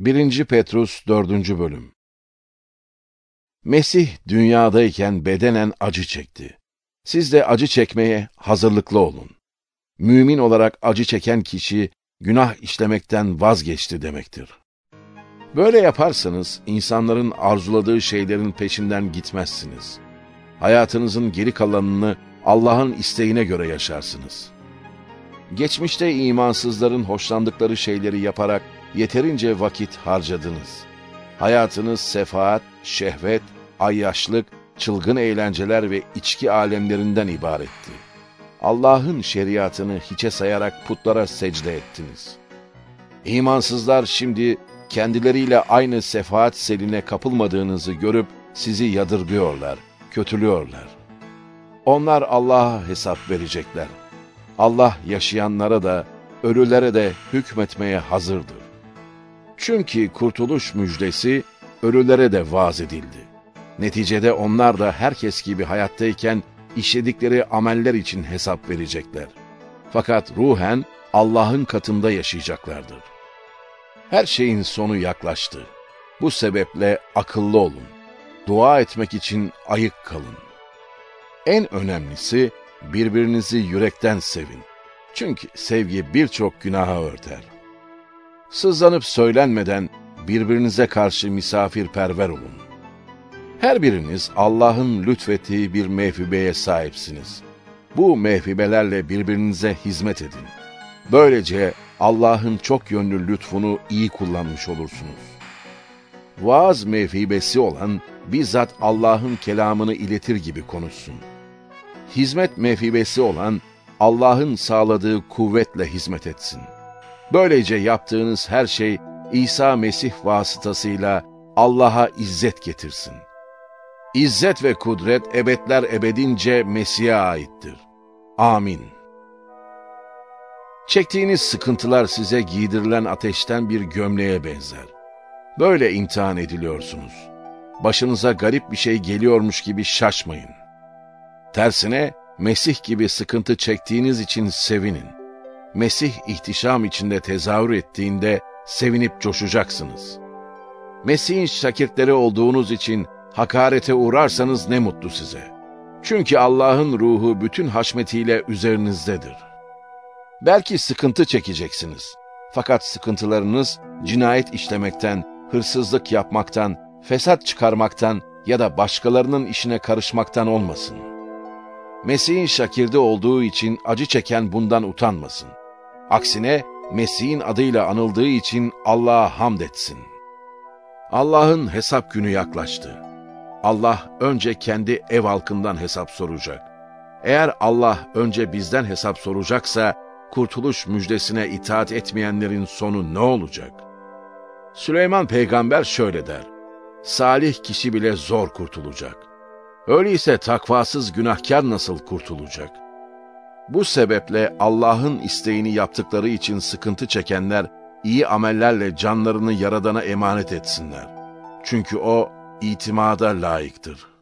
1. Petrus 4. Bölüm. Mesih dünyadayken bedenen acı çekti. Siz de acı çekmeye hazırlıklı olun. Mümin olarak acı çeken kişi, günah işlemekten vazgeçti demektir. Böyle yaparsanız, insanların arzuladığı şeylerin peşinden gitmezsiniz. Hayatınızın geri kalanını Allah'ın isteğine göre yaşarsınız. Geçmişte imansızların hoşlandıkları şeyleri yaparak yeterince vakit harcadınız. Hayatınız sefaat, şehvet, ayyaşlık, çılgın eğlenceler ve içki alemlerinden ibaretti. Allah'ın şeriatını hiçe sayarak putlara secde ettiniz. İmansızlar şimdi kendileriyle aynı sefaat seline kapılmadığınızı görüp sizi yadırgıyorlar, kötülüyorlar. Onlar Allah'a hesap verecekler. Allah yaşayanlara da, ölülere de hükmetmeye hazırdır. Çünkü kurtuluş müjdesi ölülere de vaaz edildi. Neticede onlar da herkes gibi hayattayken işledikleri ameller için hesap verecekler. Fakat ruhen Allah'ın katında yaşayacaklardır. Her şeyin sonu yaklaştı. Bu sebeple akıllı olun. Dua etmek için ayık kalın. En önemlisi birbirinizi yürekten sevin. Çünkü sevgi birçok günaha örter. Sızlanıp söylenmeden birbirinize karşı misafirperver olun. Her biriniz Allah'ın lütfettiği bir mevhibeye sahipsiniz. Bu mevhibelerle birbirinize hizmet edin. Böylece Allah'ın çok yönlü lütfunu iyi kullanmış olursunuz. Vaaz mevhibesi olan bizzat Allah'ın kelamını iletir gibi konuşsun. Hizmet mevhibesi olan Allah'ın sağladığı kuvvetle hizmet etsin. Böylece yaptığınız her şey İsa Mesih vasıtasıyla Allah'a izzet getirsin. İzzet ve kudret ebedler ebedince Mesih'e aittir. Amin. Çektiğiniz sıkıntılar size giydirilen ateşten bir gömleğe benzer. Böyle imtihan ediliyorsunuz. Başınıza garip bir şey geliyormuş gibi şaşmayın. Tersine Mesih gibi sıkıntı çektiğiniz için sevinin. Mesih ihtişam içinde tezahür ettiğinde sevinip coşacaksınız. Mesih'in şakirtleri olduğunuz için hakarete uğrarsanız ne mutlu size. Çünkü Allah'ın ruhu bütün haşmetiyle üzerinizdedir. Belki sıkıntı çekeceksiniz. Fakat sıkıntılarınız cinayet işlemekten, hırsızlık yapmaktan, fesat çıkarmaktan ya da başkalarının işine karışmaktan olmasın. Mesih'in şakirdi olduğu için acı çeken bundan utanmasın. Aksine Mesih'in adıyla anıldığı için Allah'a hamd etsin. Allah'ın hesap günü yaklaştı. Allah önce kendi ev halkından hesap soracak. Eğer Allah önce bizden hesap soracaksa, kurtuluş müjdesine itaat etmeyenlerin sonu ne olacak? Süleyman peygamber şöyle der: salih kişi bile zor kurtulacak. Öyleyse takvasız günahkar nasıl kurtulacak? Bu sebeple Allah'ın isteğini yaptıkları için sıkıntı çekenler, iyi amellerle canlarını Yaradan'a emanet etsinler. Çünkü o itimada layıktır.